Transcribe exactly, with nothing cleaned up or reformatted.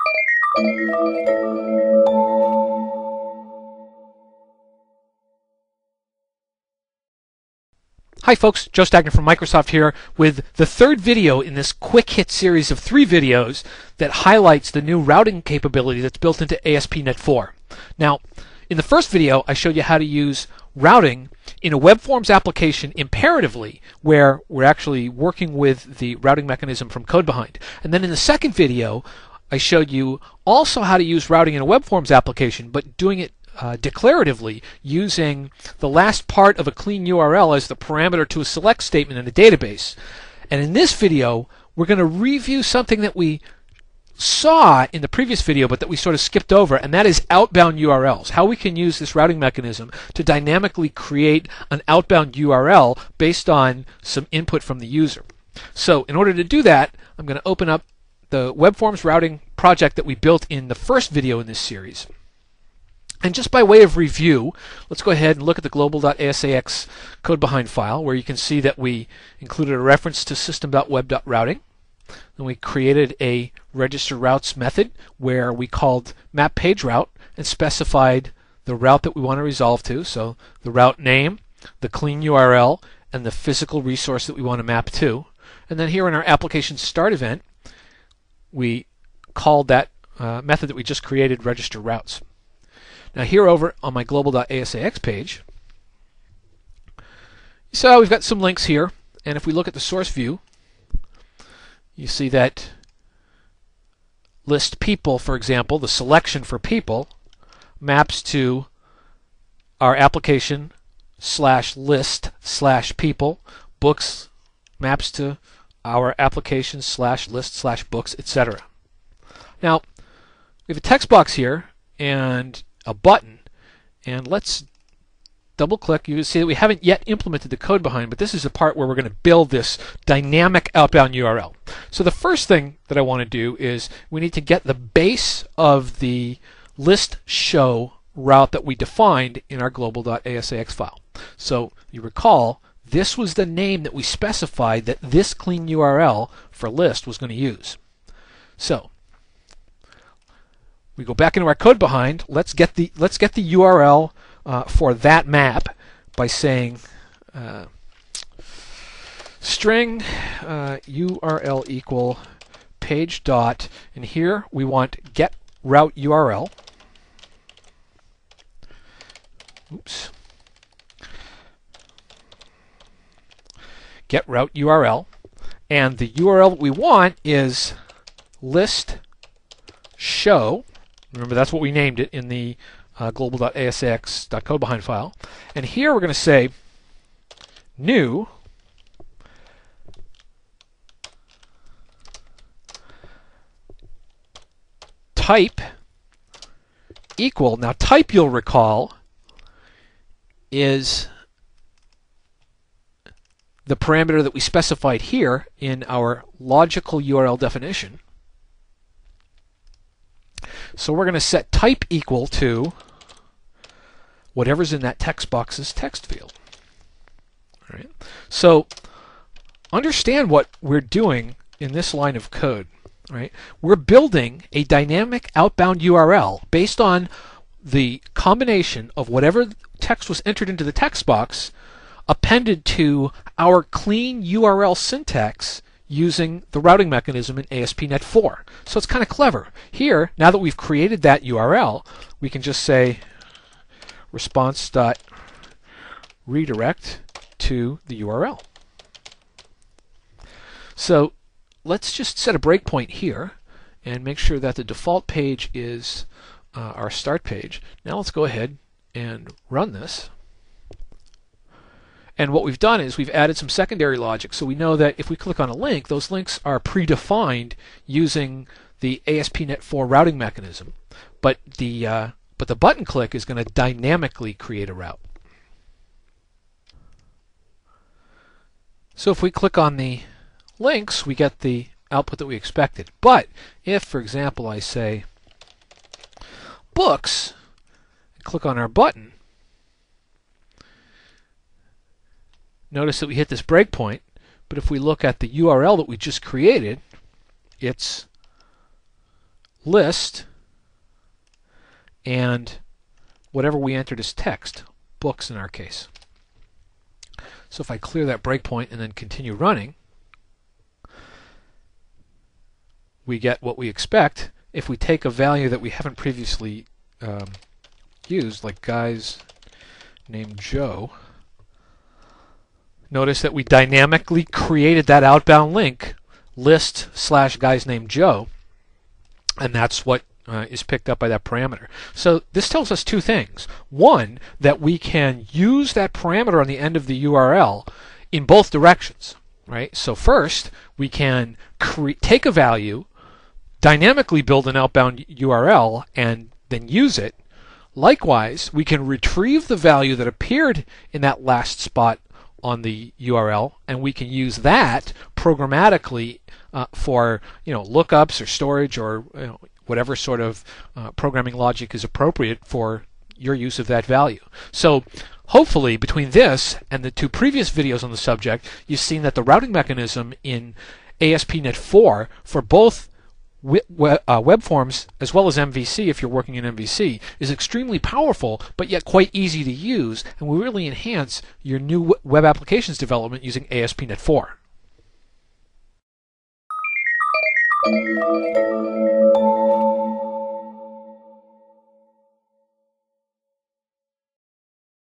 Hi folks, Joe Stagner from Microsoft here with the third video in this quick hit series of three videos that highlights the new routing capability that's built into A S P dot net four. Now, in the first video I showed you how to use routing in a web forms application imperatively, where we're actually working with the routing mechanism from Code Behind. And then in the second video I showed you also how to use routing in a web forms application, but doing it Uh, declaratively, using the last part of a clean U R L as the parameter to a select statement in a database. And in this video, we're going to review something that we saw in the previous video, but that we sort of skipped over, and that is outbound U R Ls. How we can use this routing mechanism to dynamically create an outbound U R L based on some input from the user. So in order to do that, I'm going to open up the web forms routing project that we built in the first video in this series. And just by way of review, let's go ahead and look at the global dot A S A X Code Behind file, where you can see that we included a reference to system dot web dot routing. Then we created a register routes method where we called map page route and specified the route that we want to resolve to. So the route name, the clean U R L, and the physical resource that we want to map to. And then here in our application start event, we called that uh, method that we just created register routes. Now here over on my global dot A S A X page, so we've got some links here, and if we look at the source view, you see that list people, for example, the selection for people, maps to our application slash list slash people, books maps to our application slash list slash books, et cetera. Now, we have a text box here and a button, and let's double click. You can see that we haven't yet implemented the Code Behind, but this is the part where we're going to build this dynamic outbound U R L. So the first thing that I want to do is we need to get the base of the list show route that we defined in our global dot A S A X file. So you recall, this was the name that we specified that this clean U R L for list was going to use. So we go back into our Code Behind. Let's get the let's get the U R L uh, for that map by saying uh, string uh, U R L equal page dot, and here we want get route U R L. Oops. Get route U R L, and the U R L that we want is list show. Remember, that's what we named it in the uh, global dot A S A X dot code behind file. And here we're going to say new type equal. Now type, you'll recall, is the parameter that we specified here in our logical U R L definition. So we're going to set type equal to whatever's in that text box's text field. All right. So understand what we're doing in this line of code. Right? We're building a dynamic outbound U R L based on the combination of whatever text was entered into the text box appended to our clean U R L syntax using the routing mechanism in A S P dot net four. So it's kind of clever. Here, now that we've created that U R L, we can just say response.redirect to the U R L. So let's just set a breakpoint here and make sure that the default page is uh, our start page. Now let's go ahead and run this. And what we've done is we've added some secondary logic, so we know that if we click on a link, those links are predefined using the A S P dot net four routing mechanism. But the uh, but the button click is going to dynamically create a route. So if we click on the links, we get the output that we expected. But if, for example, I say books, and click on our button, notice that we hit this breakpoint, but if we look at the U R L that we just created, it's list and whatever we entered as text, books in our case. So if I clear that breakpoint and then continue running, we get what we expect. If we take a value that we haven't previously um, used, like guys named Joe, notice that we dynamically created that outbound link, list slash guys named Joe, and that's what uh, is picked up by that parameter. So this tells us two things. One, that we can use that parameter on the end of the U R L in both directions, right? So first, we can cre- take a value, dynamically build an outbound U R L, and then use it. Likewise, we can retrieve the value that appeared in that last spot on the U R L, and we can use that programmatically uh, for you know lookups or storage or you know, whatever sort of uh, programming logic is appropriate for your use of that value. So hopefully between this and the two previous videos on the subject, you've seen that the routing mechanism in A S P dot net four for both Uh, web forms as well as M V C, if you're working in M V C, is extremely powerful but yet quite easy to use, and will really enhance your new web applications development using A S P dot net four.